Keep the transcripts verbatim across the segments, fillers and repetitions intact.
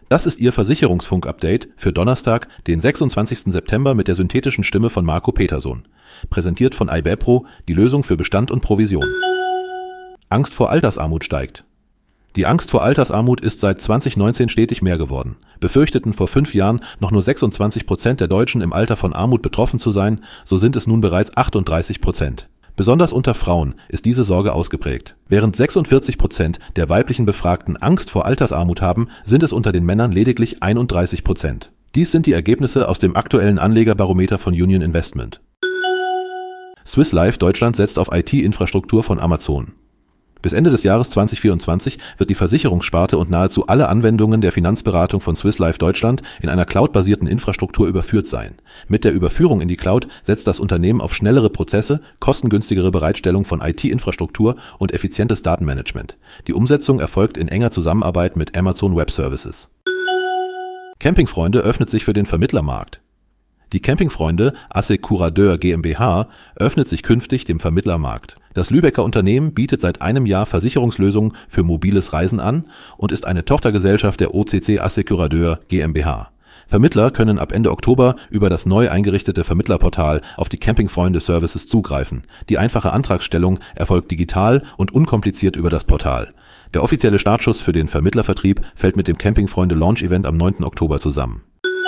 Das ist Ihr Versicherungsfunk-Update für Donnerstag, den sechsundzwanzigsten September mit der synthetischen Stimme von Marco Petersohn. Präsentiert von iBepro, die Lösung für Bestand und Provision. Angst vor Altersarmut steigt. Die Angst vor Altersarmut ist seit zweitausendneunzehn stetig mehr geworden. Befürchteten vor fünf Jahren noch nur sechsundzwanzig Prozent der Deutschen im Alter von Armut betroffen zu sein, so sind es nun bereits achtunddreißig Prozent. Besonders unter Frauen ist diese Sorge ausgeprägt. Während sechsundvierzig Prozent der weiblichen Befragten Angst vor Altersarmut haben, sind es unter den Männern lediglich einunddreißig Prozent. Dies sind die Ergebnisse aus dem aktuellen Anlegerbarometer von Union Investment. Swiss Life Deutschland setzt auf I T-Infrastruktur von Amazon. Bis Ende des Jahres zweitausendvierundzwanzig wird die Versicherungssparte und nahezu alle Anwendungen der Finanzberatung von Swiss Life Deutschland in einer cloudbasierten Infrastruktur überführt sein. Mit der Überführung in die Cloud setzt das Unternehmen auf schnellere Prozesse, kostengünstigere Bereitstellung von I T-Infrastruktur und effizientes Datenmanagement. Die Umsetzung erfolgt in enger Zusammenarbeit mit Amazon Web Services. Campingfreunde öffnet sich für den Vermittlermarkt. Die Campingfreunde Assecuradeur GmbH öffnet sich künftig dem Vermittlermarkt. Das Lübecker Unternehmen bietet seit einem Jahr Versicherungslösungen für mobiles Reisen an und ist eine Tochtergesellschaft der O C C Assecuradeur GmbH. Vermittler können ab Ende Oktober über das neu eingerichtete Vermittlerportal auf die Campingfreunde Services zugreifen. Die einfache Antragstellung erfolgt digital und unkompliziert über das Portal. Der offizielle Startschuss für den Vermittlervertrieb fällt mit dem Campingfreunde Launch Event am neunten Oktober zusammen.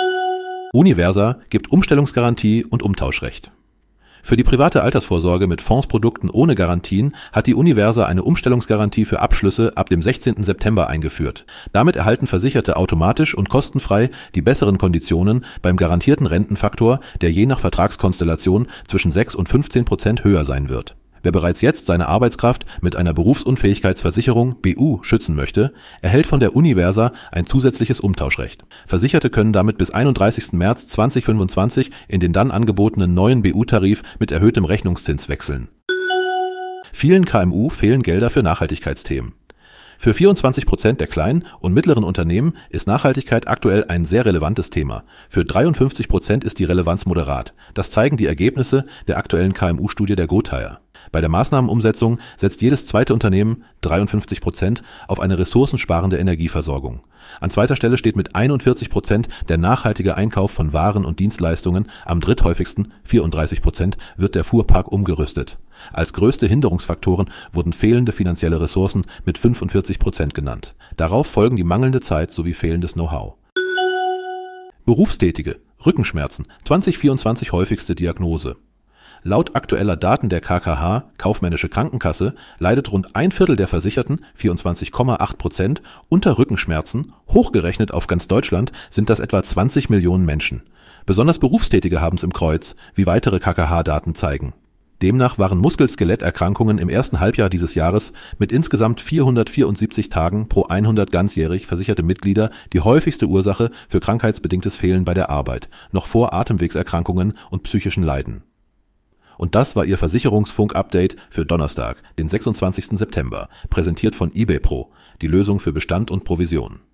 Universa gibt Umstellungsgarantie und Umtauschrecht. Für die private Altersvorsorge mit Fondsprodukten ohne Garantien hat die Universa eine Umstellungsgarantie für Abschlüsse ab dem sechzehnten September eingeführt. Damit erhalten Versicherte automatisch und kostenfrei die besseren Konditionen beim garantierten Rentenfaktor, der je nach Vertragskonstellation zwischen sechs und fünfzehn Prozent höher sein wird. Wer bereits jetzt seine Arbeitskraft mit einer Berufsunfähigkeitsversicherung B U schützen möchte, erhält von der Universa ein zusätzliches Umtauschrecht. Versicherte können damit bis einunddreißigsten März zweitausendfünfundzwanzig in den dann angebotenen neuen B U-Tarif mit erhöhtem Rechnungszins wechseln. Vielen K M U fehlen Gelder für Nachhaltigkeitsthemen. Für vierundzwanzig Prozent der kleinen und mittleren Unternehmen ist Nachhaltigkeit aktuell ein sehr relevantes Thema. Für dreiundfünfzig Prozent ist die Relevanz moderat. Das zeigen die Ergebnisse der aktuellen K M U-Studie der Gothaer. Bei der Maßnahmenumsetzung setzt jedes zweite Unternehmen, dreiundfünfzig Prozent, auf eine ressourcensparende Energieversorgung. An zweiter Stelle steht mit einundvierzig Prozent der nachhaltige Einkauf von Waren und Dienstleistungen, am dritthäufigsten, vierunddreißig Prozent, wird der Fuhrpark umgerüstet. Als größte Hinderungsfaktoren wurden fehlende finanzielle Ressourcen mit fünfundvierzig Prozent genannt. Darauf folgen die mangelnde Zeit sowie fehlendes Know-how. Berufstätige, Rückenschmerzen, zweitausendvierundzwanzig häufigste Diagnose. Laut aktueller Daten der K K H, Kaufmännische Krankenkasse, leidet rund ein Viertel der Versicherten, vierundzwanzig Komma acht Prozent, unter Rückenschmerzen. Hochgerechnet auf ganz Deutschland sind das etwa zwanzig Millionen Menschen. Besonders Berufstätige haben es im Kreuz, wie weitere K K H-Daten zeigen. Demnach waren Muskel-Skeletterkrankungen im ersten Halbjahr dieses Jahres mit insgesamt vierhundertvierundsiebzig Tagen pro hundert ganzjährig versicherte Mitglieder die häufigste Ursache für krankheitsbedingtes Fehlen bei der Arbeit, noch vor Atemwegserkrankungen und psychischen Leiden. Und das war Ihr Versicherungsfunk-Update für Donnerstag, den sechsundzwanzigsten September, präsentiert von iBepro, die Lösung für Bestand und Provision.